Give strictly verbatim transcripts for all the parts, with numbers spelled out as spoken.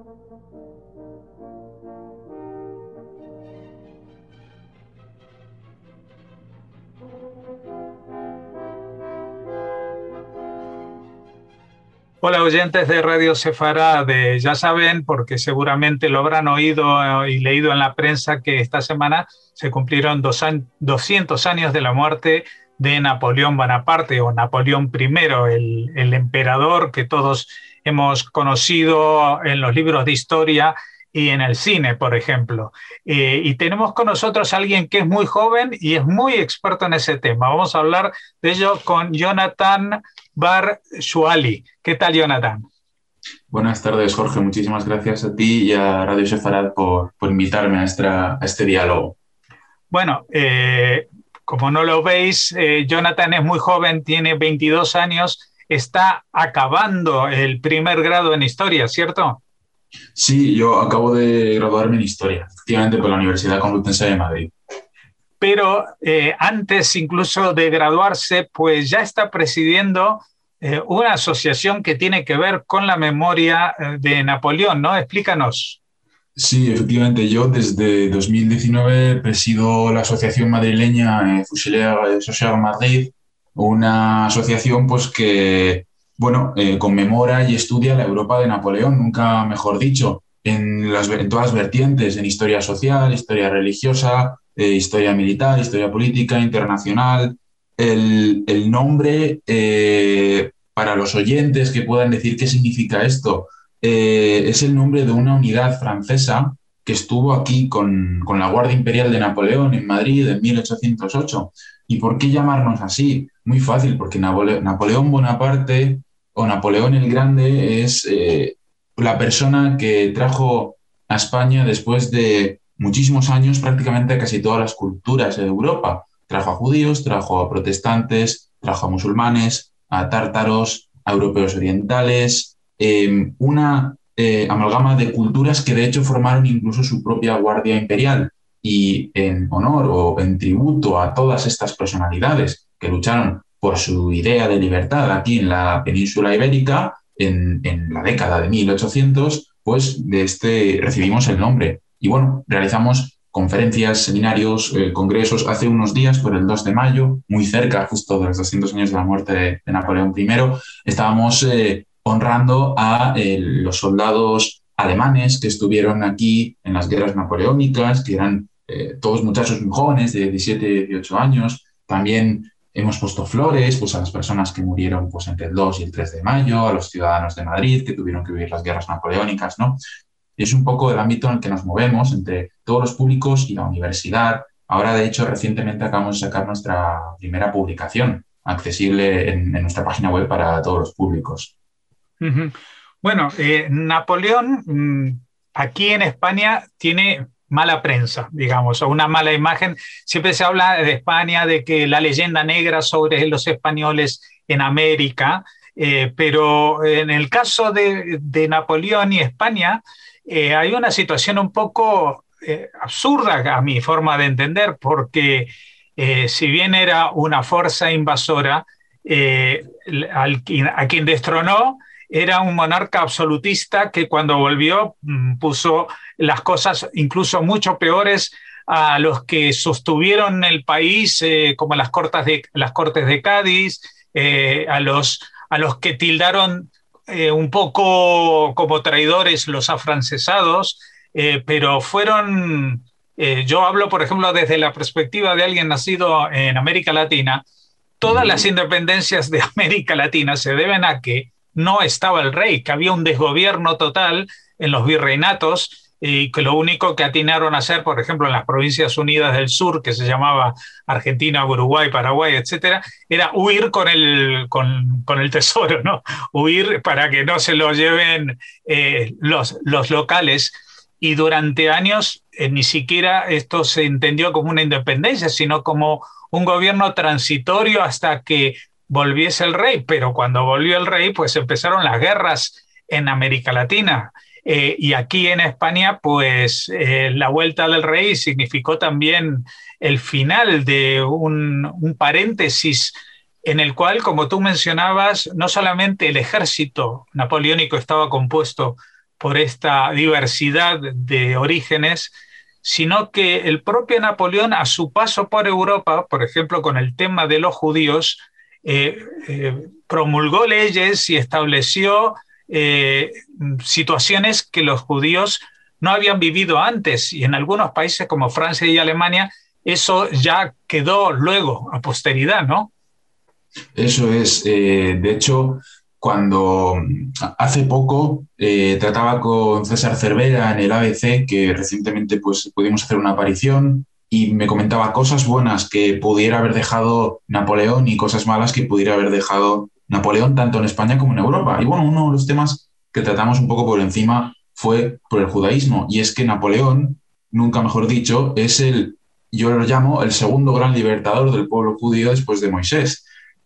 Hola oyentes de Radio Sefarad, eh, ya saben, porque seguramente lo habrán oído eh, y leído en la prensa, que esta semana se cumplieron dos an- doscientos años de la muerte de Napoleón Bonaparte, o Napoleón primero, el, el emperador que todos hemos conocido en los libros de historia y en el cine, por ejemplo. Eh, y tenemos con nosotros a alguien que es muy joven y es muy experto en ese tema. Vamos a hablar de ello con Jonathan Bar Shuali. ¿Qué tal, Jonathan? Buenas tardes, Jorge. Muchísimas gracias a ti y a Radio Sefarad por, por invitarme a, esta- a este diálogo. Bueno, eh, como no lo veis, eh, Jonathan es muy joven, tiene veintidós años, está acabando el primer grado en historia, ¿cierto? Sí, yo acabo de graduarme en Historia, efectivamente por la Universidad Complutense de Madrid. Pero eh, antes incluso de graduarse, pues ya está presidiendo eh, una asociación que tiene que ver con la memoria eh, de Napoleón, ¿no? Explícanos. Sí, efectivamente, yo desde dos mil diecinueve presido la Asociación Madrileña eh, Fusilier Social Madrid, una asociación pues que, bueno, eh, conmemora y estudia la Europa de Napoleón, nunca mejor dicho, en, las, en todas las vertientes, en historia social, historia religiosa, eh, historia militar, historia política, internacional. El, el nombre, eh, para los oyentes que puedan decir qué significa esto, eh, es el nombre de una unidad francesa que estuvo aquí con, con la Guardia Imperial de Napoleón en Madrid en mil ochocientos ocho. ¿Y por qué llamarnos así? Muy fácil, porque Napole- Napoleón Bonaparte o Napoleón el Grande es eh, la persona que trajo a España después de muchísimos años prácticamente a casi todas las culturas de Europa. Trajo a judíos, trajo a protestantes, trajo a musulmanes, a tártaros, a europeos orientales, eh, una eh, amalgama de culturas que de hecho formaron incluso su propia Guardia Imperial. Y en honor o en tributo a todas estas personalidades que lucharon por su idea de libertad aquí en la península ibérica, en, en la década de mil ochocientos, pues de este recibimos el nombre. Y bueno, realizamos conferencias, seminarios, eh, congresos. Hace unos días, por el dos de mayo, muy cerca justo de los doscientos años de la muerte de, de Napoleón primero, estábamos eh, honrando a eh, los soldados alemanes que estuvieron aquí en las guerras napoleónicas, que eran eh, todos muchachos muy jóvenes, de diecisiete, dieciocho años. También hemos puesto flores pues, a las personas que murieron pues, entre el dos y el tres de mayo, a los ciudadanos de Madrid que tuvieron que vivir las guerras napoleónicas, ¿no? Y es un poco el ámbito en el que nos movemos entre todos los públicos y la universidad. Ahora, de hecho, recientemente acabamos de sacar nuestra primera publicación accesible en, en nuestra página web para todos los públicos. Ujú. Bueno, eh, Napoleón mm, aquí en España tiene mala prensa, digamos, o una mala imagen. Siempre se habla de España, de que la leyenda negra sobre los españoles en América, eh, pero en el caso de, de Napoleón y España, eh, hay una situación un poco eh, absurda a mi forma de entender, porque eh, si bien era una fuerza invasora, eh, al, a quien destronó era un monarca absolutista que cuando volvió mm, puso las cosas incluso mucho peores a los que sostuvieron el país, eh, como las cortes de, las Cortes de Cádiz, eh, a, los, a los que tildaron eh, un poco como traidores los afrancesados, eh, pero fueron, eh, yo hablo por ejemplo desde la perspectiva de alguien nacido en América Latina. Todas las independencias de América Latina se deben a que no estaba el rey, que había un desgobierno total en los virreinatos y que lo único que atinaron a hacer, por ejemplo, en las provincias unidas del sur, que se llamaba Argentina, Uruguay, Paraguay, etcétera, era huir con el, con, con el tesoro, ¿no? Huir para que no se lo lleven eh, los, los locales. Y durante años eh, ni siquiera esto se entendió como una independencia, sino como un gobierno transitorio hasta que volviese el rey, pero cuando volvió el rey, pues empezaron las guerras en América Latina. Eh, y aquí en España, pues eh, la vuelta del rey significó también el final de un, un paréntesis en el cual, como tú mencionabas, no solamente el ejército napoleónico estaba compuesto por esta diversidad de orígenes, sino que el propio Napoleón, a su paso por Europa, por ejemplo, con el tema de los judíos, eh, eh, promulgó leyes y estableció eh, situaciones que los judíos no habían vivido antes, y en algunos países como Francia y Alemania eso ya quedó luego, a posteridad, ¿no? Eso es, eh, de hecho, cuando hace poco eh, trataba con César Cervera en el A B C, que recientemente pues, pudimos hacer una aparición, y me comentaba cosas buenas que pudiera haber dejado Napoleón y cosas malas que pudiera haber dejado Napoleón tanto en España como en Europa. Y bueno, uno de los temas que tratamos un poco por encima fue por el judaísmo, y es que Napoleón, nunca mejor dicho, es el, yo lo llamo el segundo gran libertador del pueblo judío después de Moisés.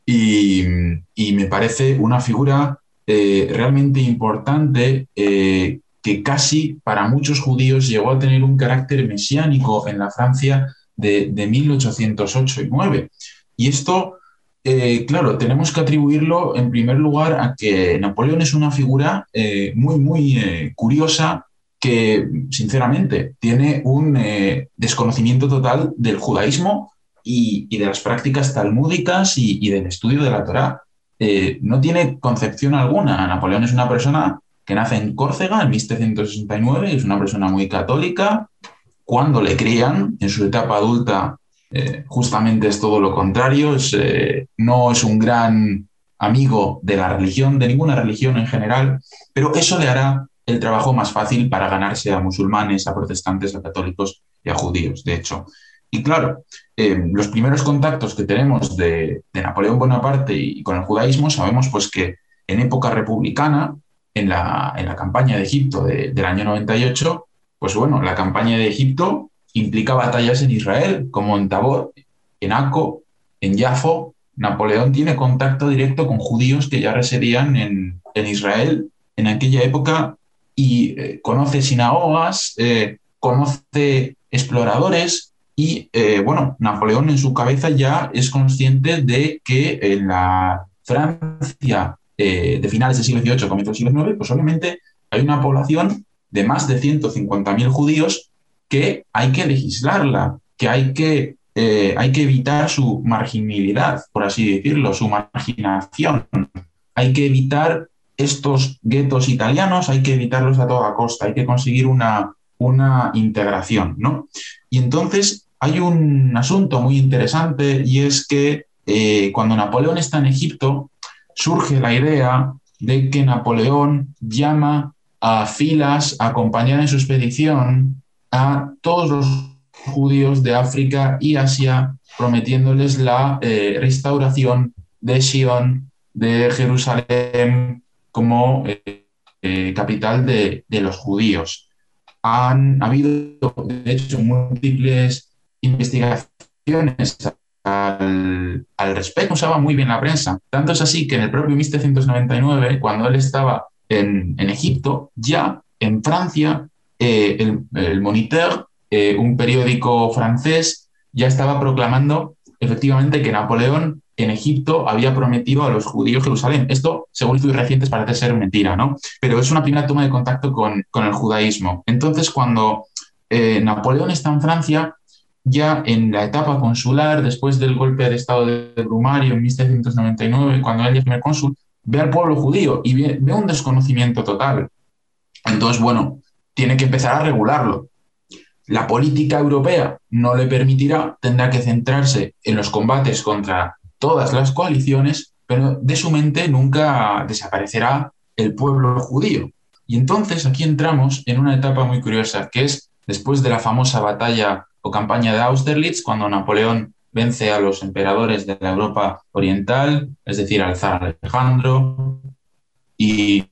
Y, y me parece una figura eh, realmente importante, eh, que casi para muchos judíos llegó a tener un carácter mesiánico en la Francia de, de mil ochocientos ocho y nueve. Y esto, eh, claro, tenemos que atribuirlo en primer lugar a que Napoleón es una figura eh, muy, muy eh, curiosa, que sinceramente tiene un eh, desconocimiento total del judaísmo y, y de las prácticas talmúdicas y, y del estudio de la Torá. Eh, no tiene concepción alguna. Napoleón es una persona que nace en Córcega en mil setecientos sesenta y nueve, es una persona muy católica. Cuando le crían, en su etapa adulta, eh, justamente es todo lo contrario. Es, eh, no es un gran amigo de la religión, de ninguna religión en general, pero eso le hará el trabajo más fácil para ganarse a musulmanes, a protestantes, a católicos y a judíos, de hecho. Y claro, eh, los primeros contactos que tenemos de, de Napoleón Bonaparte y, y con el judaísmo, sabemos pues que en época republicana, en la, en la campaña de Egipto de, del año noventa y ocho, pues bueno, la campaña de Egipto implica batallas en Israel, como en Tabor, en Acco, en Jafo. Napoleón tiene contacto directo con judíos que ya residían en, en Israel en aquella época, y eh, conoce sinagogas, eh, conoce exploradores. Y eh, bueno, Napoleón en su cabeza ya es consciente de que en la Francia eh, de finales del siglo dieciocho, comienzos del siglo diecinueve, pues obviamente hay una población de más de ciento cincuenta mil judíos que hay que legislarla, que hay que, eh, hay que evitar su marginalidad, por así decirlo, su marginación. Hay que evitar estos guetos italianos, hay que evitarlos a toda costa, hay que conseguir una, una integración, ¿no? Y entonces hay un asunto muy interesante, y es que eh, cuando Napoleón está en Egipto, surge la idea de que Napoleón llama a filas, a acompañar en su expedición a todos los judíos de África y Asia, prometiéndoles la eh, restauración de Sion, de Jerusalén, como eh, eh, capital de, de los judíos. Han ha habido, de hecho, múltiples investigaciones al, al respecto. Usaba muy bien la prensa. Tanto es así que en el propio mil setecientos noventa y nueve, cuando él estaba en, en Egipto, ya en Francia, eh, el, el Moniteur, eh, un periódico francés, ya estaba proclamando efectivamente que Napoleón en Egipto había prometido a los judíos Jerusalén. Esto, según estudios recientes, parece ser mentira, ¿no? Pero es una primera toma de contacto con, con el judaísmo. Entonces, cuando eh, Napoleón está en Francia, ya en la etapa consular, después del golpe de estado de Brumario en mil setecientos noventa y nueve, cuando él es primer cónsul, ve al pueblo judío y ve, ve un desconocimiento total. Entonces, bueno, tiene que empezar a regularlo. La política europea no le permitirá, tendrá que centrarse en los combates contra todas las coaliciones, pero de su mente nunca desaparecerá el pueblo judío. Y entonces aquí entramos en una etapa muy curiosa, que es después de la famosa batalla o campaña de Austerlitz, cuando Napoleón vence a los emperadores de la Europa oriental, es decir, al zar Alejandro y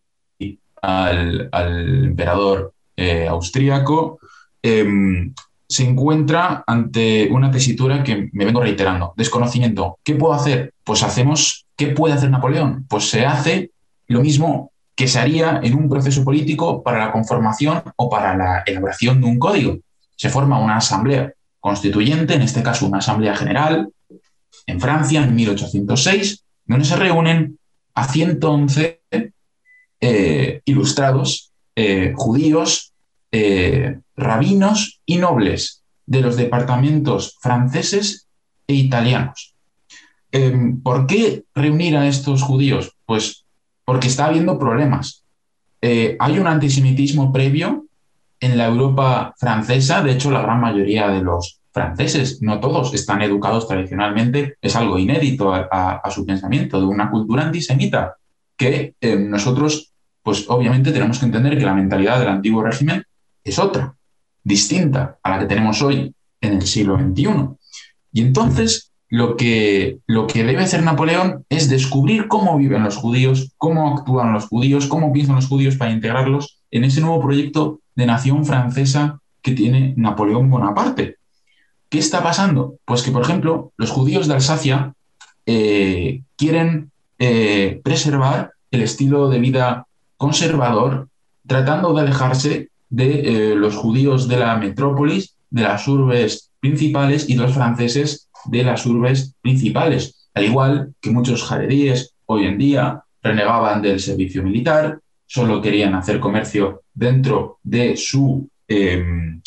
al, al emperador eh, austríaco. Eh, se encuentra ante una tesitura que me vengo reiterando: desconocimiento. ¿Qué puedo hacer? Pues hacemos, ¿qué puede hacer Napoleón? Pues se hace lo mismo que se haría en un proceso político para la conformación o para la elaboración de un código. Se forma una asamblea constituyente, en este caso una asamblea general, en Francia en mil ochocientos seis, donde se reúnen a ciento once eh, ilustrados eh, judíos, eh, rabinos y nobles de los departamentos franceses e italianos. Eh, ¿Por qué reunir a estos judíos? Pues porque está habiendo problemas. Eh, hay un antisemitismo previo en la Europa francesa. De hecho, la gran mayoría de los franceses, no todos, están educados tradicionalmente. Es algo inédito a, a, a su pensamiento, de una cultura antisemita, que eh, nosotros, pues obviamente tenemos que entender que la mentalidad del antiguo régimen es otra, distinta a la que tenemos hoy en el siglo veintiuno. Y entonces lo que, lo que debe hacer Napoleón es descubrir cómo viven los judíos, cómo actúan los judíos, cómo piensan los judíos para integrarlos en ese nuevo proyecto de nación francesa que tiene Napoleón Bonaparte. ¿Qué está pasando? Pues que, por ejemplo, los judíos de Alsacia eh, quieren eh, preservar el estilo de vida conservador, tratando de alejarse de eh, los judíos de la metrópolis, de las urbes principales, y los franceses de las urbes principales, al igual que muchos jaredíes hoy en día renegaban del servicio militar, solo querían hacer comercio dentro de su eh,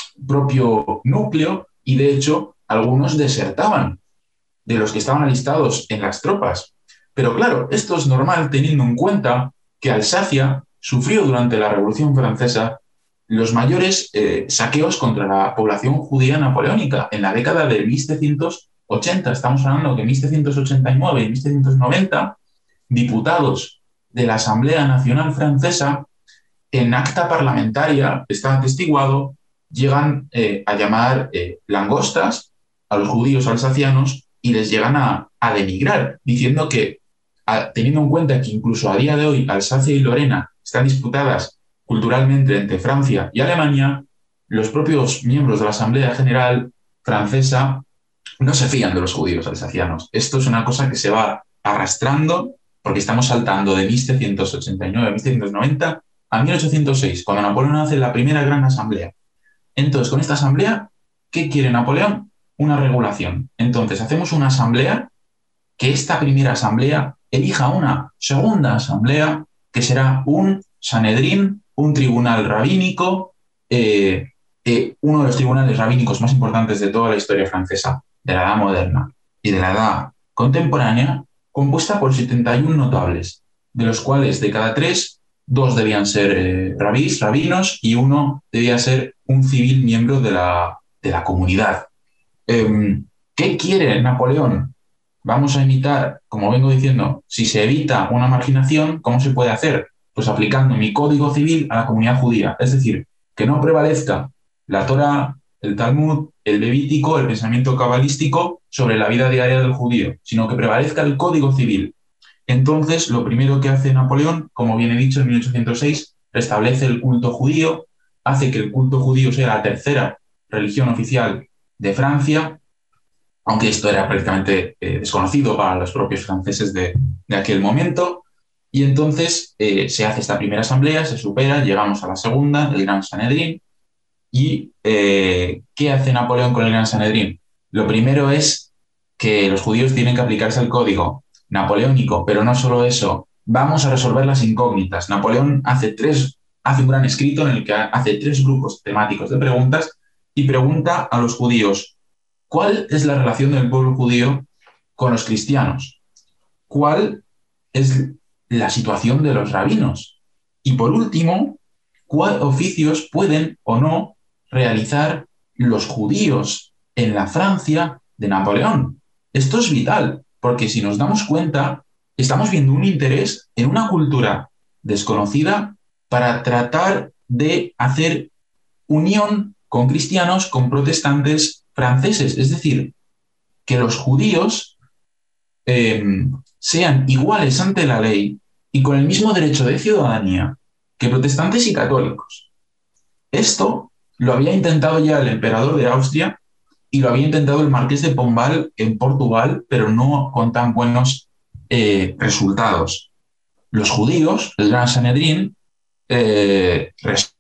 propio núcleo, y de hecho algunos desertaban de los que estaban alistados en las tropas. Pero claro, esto es normal teniendo en cuenta que Alsacia sufrió durante la Revolución Francesa los mayores eh, saqueos contra la población judía napoleónica en la década de mil setecientos ochenta. Estamos hablando que en mil setecientos ochenta y nueve y mil setecientos noventa, diputados de la Asamblea Nacional Francesa, en acta parlamentaria, está atestiguado, llegan eh, a llamar eh, langostas a los judíos alsacianos y les llegan a, a denigrar, diciendo que, a, teniendo en cuenta que incluso a día de hoy Alsacia y Lorena están disputadas culturalmente entre Francia y Alemania, los propios miembros de la Asamblea General Francesa no se fían de los judíos alsacianos. Esto es una cosa que se va arrastrando porque estamos saltando de mil setecientos ochenta y nueve a mil setecientos noventa a mil ochocientos seis, cuando Napoleón hace la primera gran asamblea. Entonces, con esta asamblea, ¿qué quiere Napoleón? Una regulación. Entonces, hacemos una asamblea, que esta primera asamblea elija una segunda asamblea, que será un Sanedrín, un tribunal rabínico, eh, eh, uno de los tribunales rabínicos más importantes de toda la historia francesa, de la Edad Moderna y de la Edad Contemporánea, compuesta por setenta y uno notables, de los cuales de cada tres, dos debían ser eh, rabís, rabinos, y uno debía ser un civil miembro de la, de la comunidad. Eh, ¿Qué quiere Napoleón? Vamos a imitar, como vengo diciendo, si se evita una marginación, ¿cómo se puede hacer? Pues aplicando mi código civil a la comunidad judía. Es decir, que no prevalezca la Torá, el Talmud, el Levítico, el pensamiento cabalístico sobre la vida diaria del judío, sino que prevalezca el código civil. Entonces, lo primero que hace Napoleón, como bien he dicho, en mil ochocientos seis, restablece el culto judío, hace que el culto judío sea la tercera religión oficial de Francia, aunque esto era prácticamente eh, desconocido para los propios franceses de, de aquel momento. Y entonces eh, se hace esta primera asamblea, se supera, llegamos a la segunda, el Gran Sanedrín. ¿Y eh, qué hace Napoleón con el Gran Sanedrín? Lo primero es que los judíos tienen que aplicarse al código napoleónico, pero no solo eso, vamos a resolver las incógnitas. Napoleón hace, tres, hace un gran escrito en el que hace tres grupos temáticos de preguntas y pregunta a los judíos: ¿cuál es la relación del pueblo judío con los cristianos? ¿Cuál es la situación de los rabinos? Y por último, ¿cuáles oficios pueden o no realizar los judíos en la Francia de Napoleón? Esto es vital, porque si nos damos cuenta, estamos viendo un interés en una cultura desconocida para tratar de hacer unión con cristianos, con protestantes franceses. Es decir, que los judíos eh, sean iguales ante la ley y con el mismo derecho de ciudadanía que protestantes y católicos. Esto lo había intentado ya el emperador de Austria y lo había intentado el marqués de Pombal en Portugal, pero no con tan buenos eh, resultados. Los judíos, el Gran Sanedrín, eh,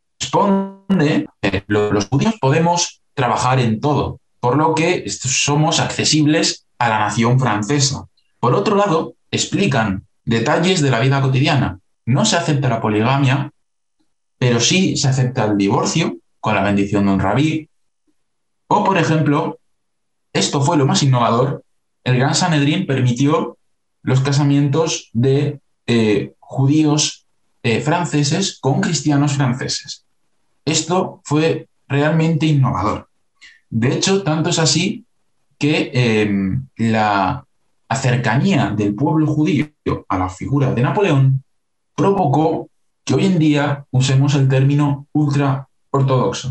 responde que los judíos podemos trabajar en todo, por lo que somos accesibles a la nación francesa. Por otro lado, explican detalles de la vida cotidiana. No se acepta la poligamia pero sí se acepta el divorcio con la bendición de un rabí. O, por ejemplo, esto fue lo más innovador, el Gran Sanedrín permitió los casamientos de eh, judíos eh, franceses con cristianos franceses. Esto fue realmente innovador. De hecho, tanto es así que eh, la cercanía del pueblo judío a la figura de Napoleón provocó que hoy en día usemos el término ultra ortodoxo.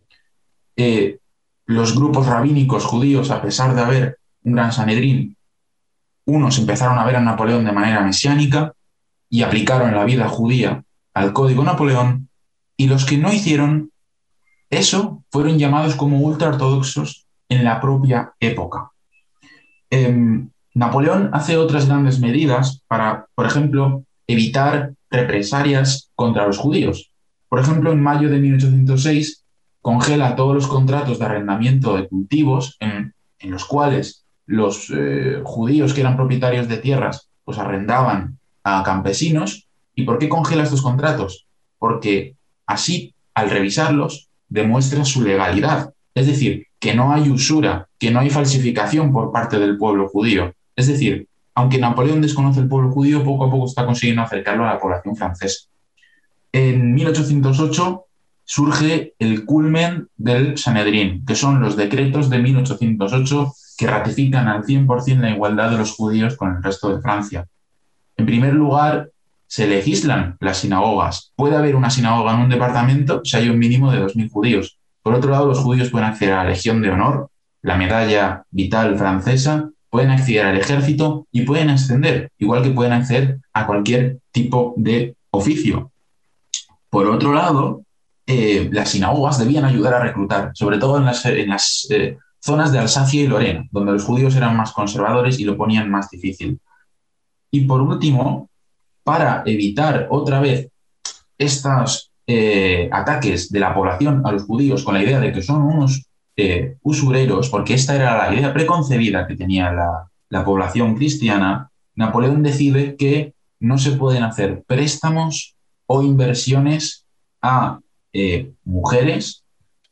Eh, los grupos rabínicos judíos, a pesar de haber un gran Sanedrín, unos empezaron a ver a Napoleón de manera mesiánica y aplicaron la vida judía al código Napoleón, y los que no hicieron eso fueron llamados como ultraortodoxos en la propia época. Eh, Napoleón hace otras grandes medidas para, por ejemplo, evitar represalias contra los judíos. Por ejemplo, en mayo de mil ochocientos seis congela todos los contratos de arrendamiento de cultivos en, en los cuales los eh, judíos que eran propietarios de tierras pues arrendaban a campesinos. ¿Y por qué congela estos contratos? Porque así, al revisarlos, demuestra su legalidad. Es decir, que no hay usura, que no hay falsificación por parte del pueblo judío. Es decir, aunque Napoleón desconoce el pueblo judío, poco a poco está consiguiendo acercarlo a la población francesa. En mil ochocientos ocho surge el culmen del Sanedrín, que son los decretos de mil ochocientos ocho que ratifican al cien por ciento la igualdad de los judíos con el resto de Francia. En primer lugar, se legislan las sinagogas. Puede haber una sinagoga en un departamento si hay un mínimo de dos mil judíos. Por otro lado, los judíos pueden acceder a la Legión de Honor, la medalla vital francesa, pueden acceder al ejército y pueden ascender, igual que pueden acceder a cualquier tipo de oficio. Por otro lado, eh, las sinagogas debían ayudar a reclutar, sobre todo en las, en las eh, zonas de Alsacia y Lorena, donde los judíos eran más conservadores y lo ponían más difícil. Y por último, para evitar otra vez estos eh, ataques de la población a los judíos con la idea de que son unos eh, usureros, porque esta era la idea preconcebida que tenía la, la población cristiana, Napoleón decide que no se pueden hacer préstamos o inversiones a eh, mujeres,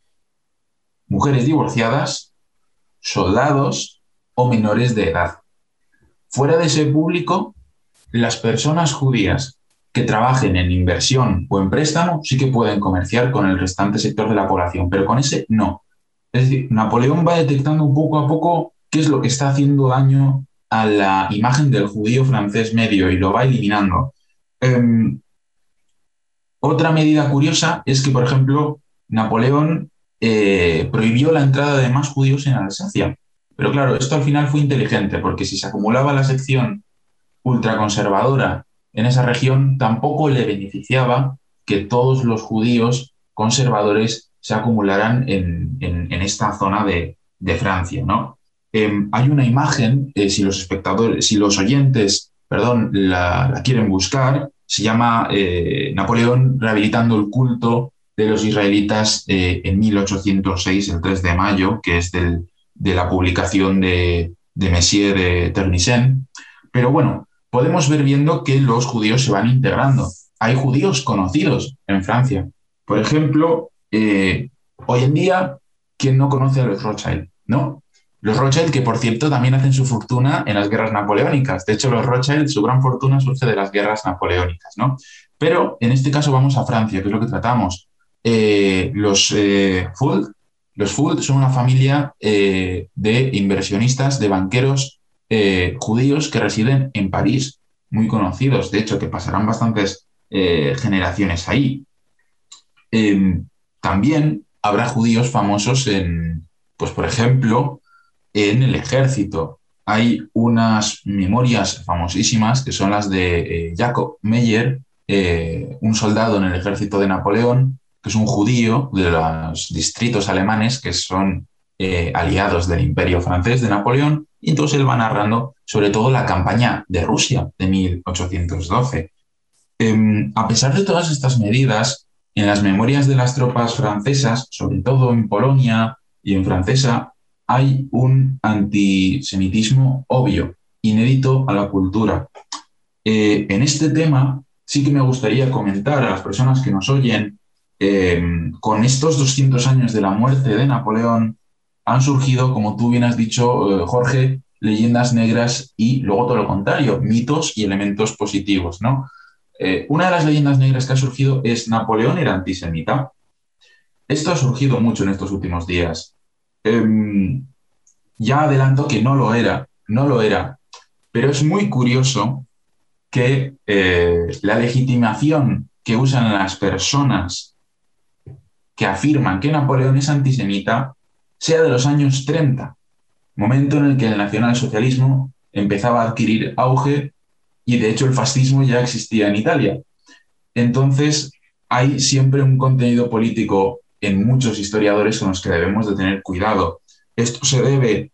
mujeres divorciadas, soldados o menores de edad. Fuera de ese público, las personas judías que trabajen en inversión o en préstamo sí que pueden comerciar con el restante sector de la población, pero con ese no. Es decir, Napoleón va detectando un poco a poco qué es lo que está haciendo daño a la imagen del judío francés medio y lo va eliminando. Eh, otra medida curiosa es que, por ejemplo, Napoleón eh, prohibió la entrada de más judíos en Alsacia. Pero claro, esto al final fue inteligente, porque si se acumulaba la sección ultraconservadora en esa región, tampoco le beneficiaba que todos los judíos conservadores se acumularan en, en, en esta zona de, de Francia, ¿no? Eh, hay una imagen, eh, si los espectadores, si los oyentes, perdón, la, la quieren buscar, se llama eh, Napoleón rehabilitando el culto de los israelitas eh, en mil ochocientos seis, el tres de mayo, que es del, de la publicación de, de Messier de Ternissen. Pero bueno, podemos ver viendo que los judíos se van integrando. Hay judíos conocidos en Francia. Por ejemplo, eh, hoy en día, ¿quién no conoce a los Rothschild? ¿No? Los Rothschild, que por cierto también hacen su fortuna en las guerras napoleónicas. De hecho, los Rothschild, su gran fortuna surge de las guerras napoleónicas, ¿no? Pero en este caso vamos a Francia, que es lo que tratamos. Eh, los eh, Fuld, los Fuld son una familia eh, de inversionistas, de banqueros eh, judíos que residen en París, muy conocidos, de hecho, que pasarán bastantes eh, generaciones ahí. Eh, también habrá judíos famosos en, pues por ejemplo, en el ejército. Hay unas memorias famosísimas que son las de eh, Jacob Meyer, eh, un soldado en el ejército de Napoleón, que es un judío de los distritos alemanes que son eh, aliados del Imperio francés de Napoleón, y entonces él va narrando sobre todo la campaña de Rusia de mil ochocientos doce. Eh, a pesar de todas estas medidas, en las memorias de las tropas francesas, sobre todo en Polonia y en Francesa, hay un antisemitismo obvio, inédito a la cultura. Eh, en este tema sí que me gustaría comentar a las personas que nos oyen eh, con estos doscientos años de la muerte de Napoleón han surgido, como tú bien has dicho, eh, Jorge, leyendas negras y luego todo lo contrario, mitos y elementos positivos, ¿no? Eh, una de las leyendas negras que ha surgido es Napoleón era antisemita. Esto ha surgido mucho en estos últimos días. Eh, ya adelanto que no lo era, no lo era, pero es muy curioso que eh, la legitimación que usan las personas que afirman que Napoleón es antisemita sea de los años treinta, momento en el que el nacionalsocialismo empezaba a adquirir auge y de hecho el fascismo ya existía en Italia. Entonces hay siempre un contenido político en muchos historiadores con los que debemos de tener cuidado. Esto se debe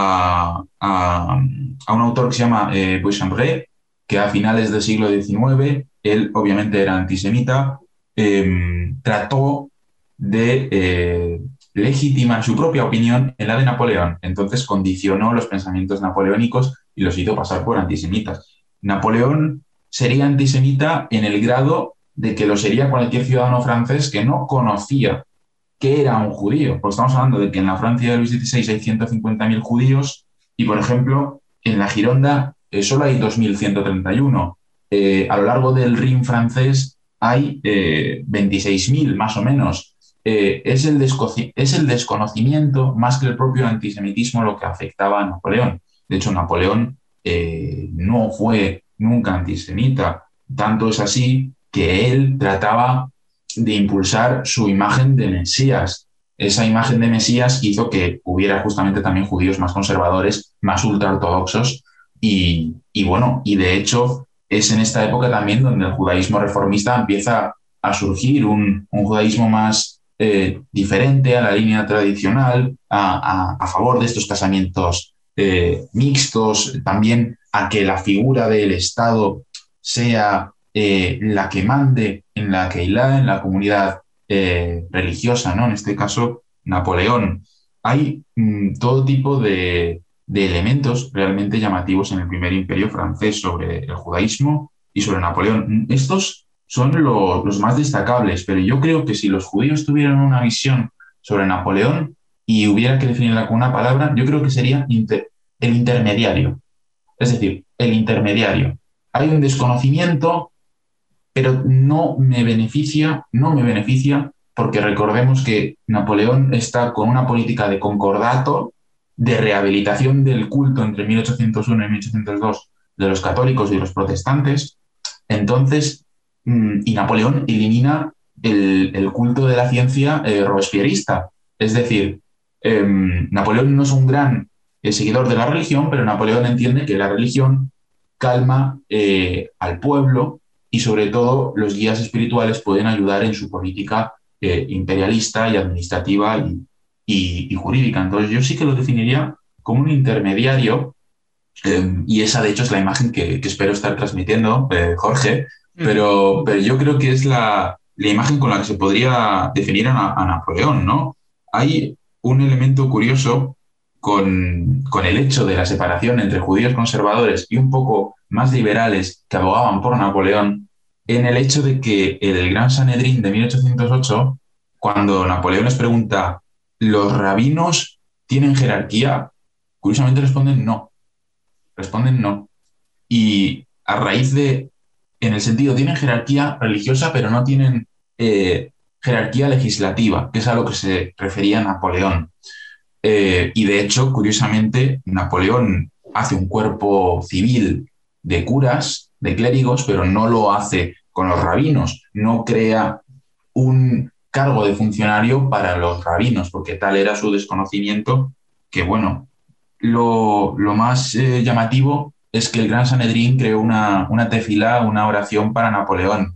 a, a, a un autor que se llama eh, Bois-Cambray, que a finales del siglo diecinueve, él obviamente era antisemita, eh, trató de eh, legitimar su propia opinión en la de Napoleón. Entonces condicionó los pensamientos napoleónicos y los hizo pasar por antisemitas. Napoleón sería antisemita en el grado de que lo sería cualquier ciudadano francés que no conocía qué era un judío. Porque estamos hablando de que en la Francia de Luis dieciséis hay ciento cincuenta mil judíos y, por ejemplo, en la Gironda eh, solo hay dos mil ciento treinta y uno. Eh, a lo largo del Rin francés hay eh, veintiséis mil, más o menos. Eh, es, el es el desconocimiento más que el propio antisemitismo lo que afectaba a Napoleón. De hecho, Napoleón eh, no fue nunca antisemita. Tanto es así que él trataba de impulsar su imagen de Mesías. Esa imagen de Mesías hizo que hubiera justamente también judíos más conservadores, más ultraortodoxos y, y bueno, y de hecho es en esta época también donde el judaísmo reformista empieza a surgir, un, un judaísmo más eh, diferente a la línea tradicional, a, a, a favor de estos casamientos eh, mixtos, también a que la figura del Estado sea eh, la que mande en la Keilah, en la comunidad eh, religiosa, ¿no? En este caso, Napoleón. Hay mm, todo tipo de, de elementos realmente llamativos en el primer imperio francés sobre el judaísmo y sobre Napoleón. Estos son lo, los más destacables, pero yo creo que si los judíos tuvieran una visión sobre Napoleón y hubiera que definirla con una palabra, yo creo que sería inter, el intermediario. Es decir, el intermediario. Hay un desconocimiento, pero no me beneficia, no me beneficia, porque recordemos que Napoleón está con una política de concordato, de rehabilitación del culto entre mil ochocientos uno y mil ochocientos dos de los católicos y los protestantes. Entonces, y Napoleón elimina el, el culto de la ciencia eh, robespierrista. Es decir, eh, Napoleón no es un gran eh, seguidor de la religión, pero Napoleón entiende que la religión calma eh, al pueblo y sobre todo los guías espirituales pueden ayudar en su política eh, imperialista y administrativa y, y, y jurídica. Entonces yo sí que lo definiría como un intermediario eh, y esa de hecho es la imagen que, que espero estar transmitiendo, eh, Jorge, pero, pero yo creo que es la, la imagen con la que se podría definir a, a Napoleón, ¿no? Hay un elemento curioso con, con el hecho de la separación entre judíos conservadores y un poco más liberales que abogaban por Napoleón, en el hecho de que el Gran Sanedrín de mil ochocientos ocho, cuando Napoleón les pregunta, ¿los rabinos tienen jerarquía? Curiosamente responden no, responden no. Y a raíz de, en el sentido, tienen jerarquía religiosa, pero no tienen eh, jerarquía legislativa, que es a lo que se refería Napoleón. Eh, y de hecho, curiosamente, Napoleón hace un cuerpo civil de curas, de clérigos, pero no lo hace con los rabinos, no crea un cargo de funcionario para los rabinos, porque tal era su desconocimiento que, bueno, lo, lo más eh, llamativo es que el Gran Sanedrín creó una, una tefilá, una oración para Napoleón,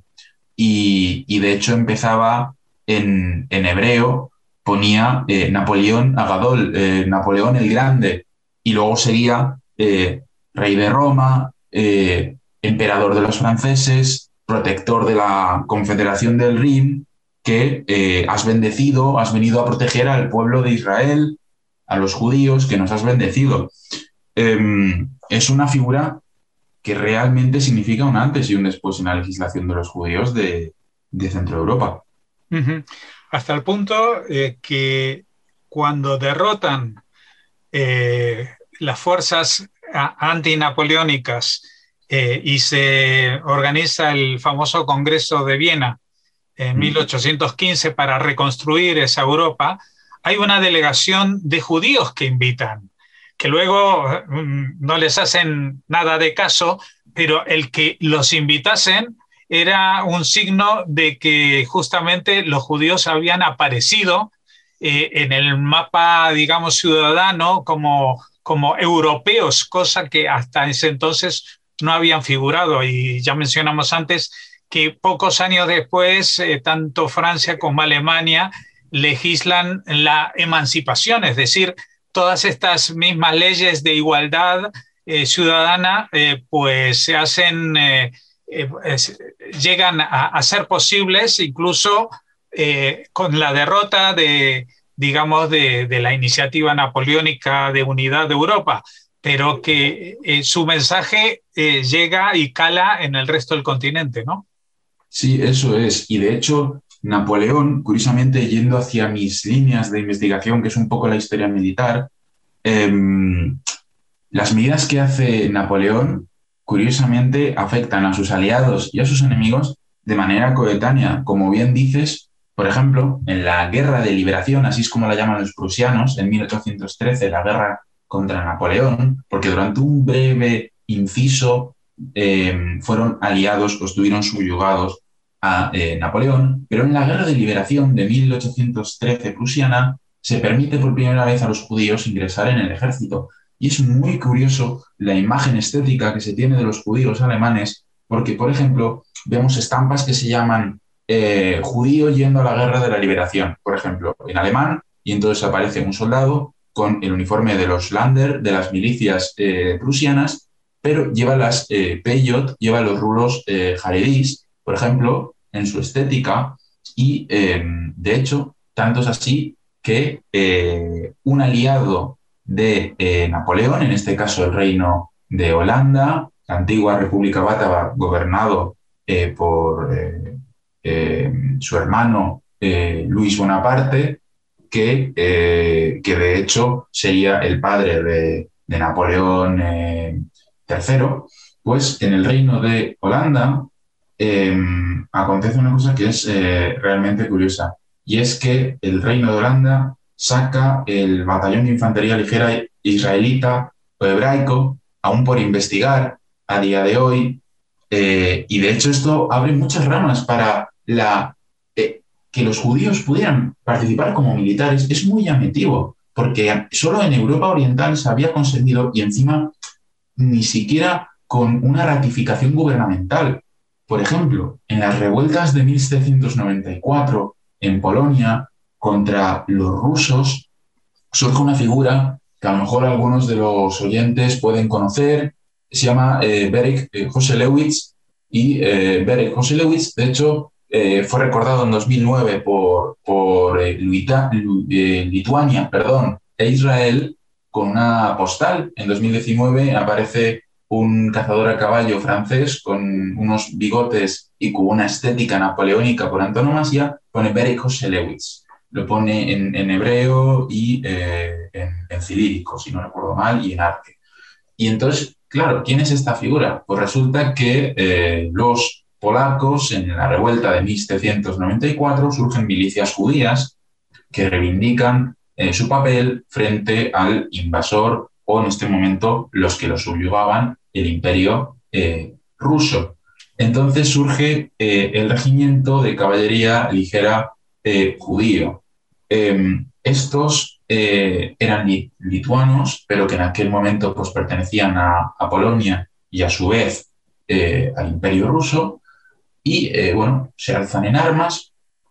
y, y de hecho empezaba en, en hebreo, ponía eh, Napoleón Agadol, eh, Napoleón el Grande, y luego seguía eh, rey de Roma, eh, emperador de los franceses, protector de la Confederación del Rin, que eh, has bendecido, has venido a proteger al pueblo de Israel, a los judíos, que nos has bendecido. Eh, es una figura que realmente significa un antes y un después en la legislación de los judíos de, de Centro Europa. Ujú. Hasta el punto eh, que cuando derrotan eh, las fuerzas a- antinapoleónicas eh, y se organiza el famoso Congreso de Viena en Mm. mil ochocientos quince para reconstruir esa Europa, hay una delegación de judíos que invitan, que luego mm, no les hacen nada de caso, pero el que los invitasen era un signo de que justamente los judíos habían aparecido eh, en el mapa, digamos, ciudadano como, como europeos, cosa que hasta ese entonces no habían figurado. Y ya mencionamos antes que pocos años después, eh, tanto Francia como Alemania legislan la emancipación, es decir, todas estas mismas leyes de igualdad eh, ciudadana, eh, pues se hacen, eh, eh, es, llegan a, a, ser posibles incluso eh, con la derrota de, digamos, de, de la iniciativa napoleónica de unidad de Europa, pero que eh, su mensaje eh, llega y cala en el resto del continente, ¿no? Sí, eso es. Y de hecho, Napoleón, curiosamente, yendo hacia mis líneas de investigación, que es un poco la historia militar, eh, las medidas que hace Napoleón, curiosamente, afectan a sus aliados y a sus enemigos de manera coetánea. Como bien dices, por ejemplo, en la Guerra de Liberación, así es como la llaman los prusianos, en mil ochocientos trece, la guerra contra Napoleón, porque durante un breve inciso eh, fueron aliados o estuvieron subyugados a eh, Napoleón, pero en la Guerra de Liberación de mil ochocientos trece prusiana se permite por primera vez a los judíos ingresar en el ejército. Y es muy curioso la imagen estética que se tiene de los judíos alemanes, porque, por ejemplo, vemos estampas que se llaman eh, judío yendo a la guerra de la liberación, por ejemplo, en alemán, y entonces aparece un soldado con el uniforme de los Lander, de las milicias eh, prusianas, pero lleva las eh, peyot, lleva los rulos eh, jaredís, por ejemplo, en su estética, y eh, de hecho, tanto es así que eh, un aliado de eh, Napoleón, en este caso el reino de Holanda, la antigua República Bátava, gobernado eh, por eh, eh, su hermano eh, Luis Bonaparte, que, eh, que de hecho sería el padre de, de Napoleón eh, tercero, pues en el reino de Holanda eh, acontece una cosa que es eh, realmente curiosa, y es que el reino de Holanda saca el batallón de infantería ligera israelita o hebraico, aún por investigar a día de hoy, eh, y de hecho esto abre muchas ramas para la, eh, que los judíos pudieran participar como militares. Es muy llamativo, porque solo en Europa Oriental se había conseguido, y encima ni siquiera con una ratificación gubernamental. Por ejemplo, en las revueltas de mil setecientos noventa y cuatro en Polonia contra los rusos, surge una figura que a lo mejor algunos de los oyentes pueden conocer, se llama eh, Berek eh, Koselewicz, y eh, Berek Koselewicz, de hecho, eh, fue recordado en dos mil nueve por, por eh, Luita, eh, Lituania, perdón, e Israel con una postal. En dos mil diecinueve aparece un cazador a caballo francés con unos bigotes y con una estética napoleónica por antonomasia, pone Berek Koselewicz. Lo pone en, en hebreo y eh, en, en cirílico, si no recuerdo mal, y en arte. Y entonces, claro, ¿quién es esta figura? Pues resulta que eh, los polacos, en la revuelta de mil setecientos noventa y cuatro, surgen milicias judías que reivindican eh, su papel frente al invasor, o en este momento los que lo subyugaban, el imperio eh, ruso. Entonces surge eh, el regimiento de caballería ligera eh, judío. Eh, estos eh, eran li lituanos, pero que en aquel momento pues, pertenecían a, a Polonia y a su vez eh, al imperio ruso, y eh, bueno, se alzan en armas.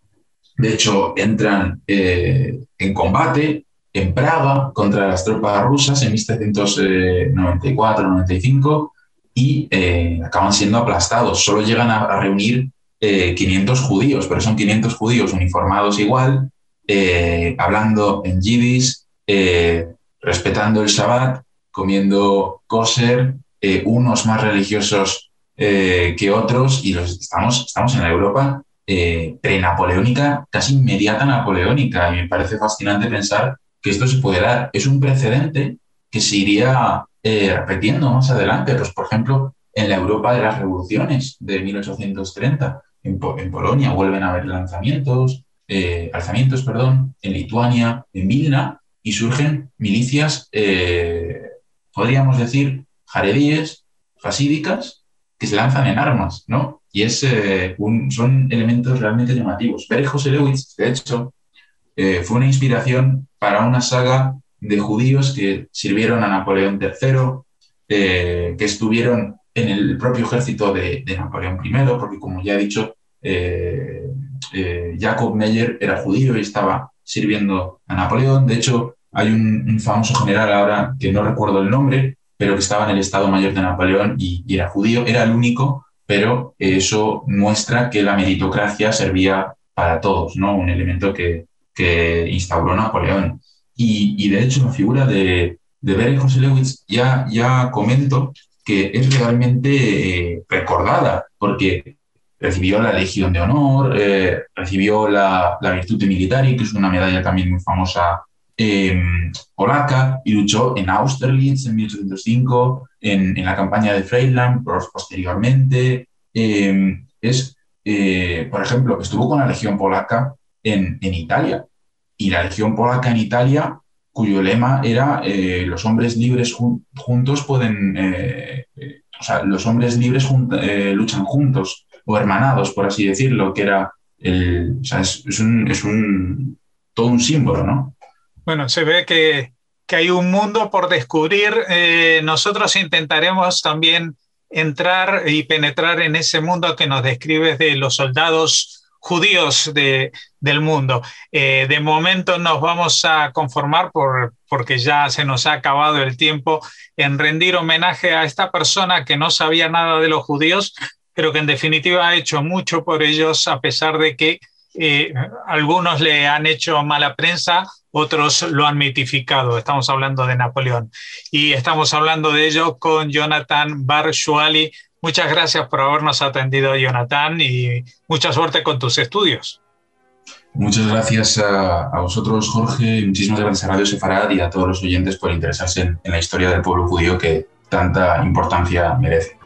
De hecho, entran eh, en combate en Praga contra las tropas rusas en mil setecientos noventa y cuatro noventa y cinco, y eh, acaban siendo aplastados. Solo llegan a, a reunir eh, quinientos judíos, pero son quinientos judíos uniformados igual, eh, hablando en yiddish, eh, respetando el Shabbat, comiendo kosher, eh, unos más religiosos eh, que otros, y los, estamos, estamos en la Europa eh, prenapoleónica, casi inmediata napoleónica, y me parece fascinante pensar que esto se puede dar. Es un precedente que se iría eh, repitiendo más adelante, pues por ejemplo, en la Europa de las revoluciones de mil ochocientos treinta, en, Po- en Polonia vuelven a haber lanzamientos, eh, alzamientos, perdón, en Lituania, en Vilna, y surgen milicias, eh, podríamos decir, jaredíes, fasídicas, que se lanzan en armas, ¿no? Y es, eh, un, son elementos realmente llamativos. Ver José Lewis, de hecho, eh, fue una inspiración para una saga de judíos que sirvieron a Napoleón tercero, eh, que estuvieron en el propio ejército de, de Napoleón primero, porque como ya he dicho, eh, eh, Jacob Meyer era judío y estaba sirviendo a Napoleón. De hecho, hay un, un famoso general ahora que no recuerdo el nombre, pero que estaba en el Estado Mayor de Napoleón y, y era judío, era el único, pero eso muestra que la meritocracia servía para todos, ¿no? Un elemento que, que instauró Napoleón. Y, y de hecho la figura de, de Beren Joselewitz ya, ya comento que es realmente eh, recordada, porque recibió la Legión de Honor, eh, recibió la, la Virtute Militari, que es una medalla también muy famosa eh, polaca, y luchó en Austerlitz en mil ochocientos cinco, en, en la campaña de Friedland posteriormente. Eh, es, eh, por ejemplo, estuvo con la Legión Polaca en, en Italia, y la Legión Polaca en Italia, cuyo lema era eh, los hombres libres jun juntos pueden, eh, eh, o sea, los hombres libres jun eh, luchan juntos, o hermanados, por así decirlo, que era el, o sea, es, es, un, es un, todo un símbolo, ¿no? Bueno, se ve que, que hay un mundo por descubrir. Eh, nosotros intentaremos también entrar y penetrar en ese mundo que nos describes de los soldados judíos de, del mundo. Eh, de momento nos vamos a conformar, por, porque ya se nos ha acabado el tiempo, en rendir homenaje a esta persona que no sabía nada de los judíos, pero que en definitiva ha hecho mucho por ellos, a pesar de que eh, algunos le han hecho mala prensa, otros lo han mitificado. Estamos hablando de Napoleón. Y estamos hablando de ello con Jonathan Bar Shuali. Muchas gracias por habernos atendido, Jonathan, y mucha suerte con tus estudios. Muchas gracias a, a vosotros, Jorge, y muchísimas gracias a Radio Sefarad y a todos los oyentes por interesarse en, en la historia del pueblo judío que tanta importancia merece.